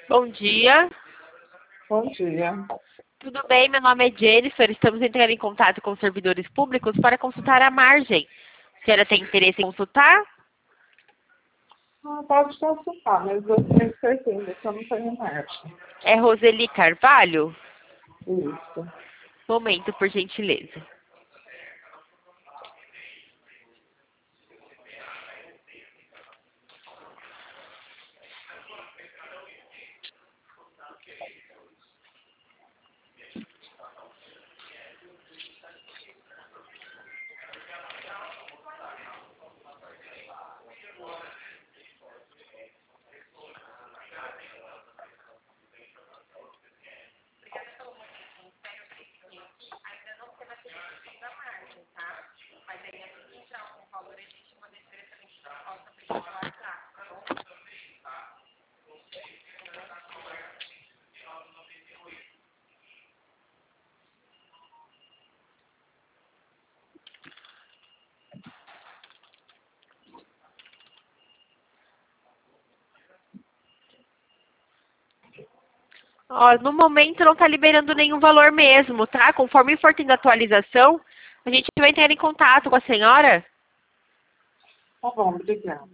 Bom dia. Bom dia. Tudo bem? Meu nome é Jennifer. Estamos entrando em contato com servidores públicos para consultar a margem. A senhora tem interesse em consultar? Pode consultar, mas eu tenho certeza que eu não tenho marcha. É Roseli Carvalho? Isso. Momento, por gentileza. Ó, no momento não está liberando nenhum valor mesmo, tá? Conforme for tendo atualização, a gente vai entrar em contato com a senhora. Tá bom, obrigada.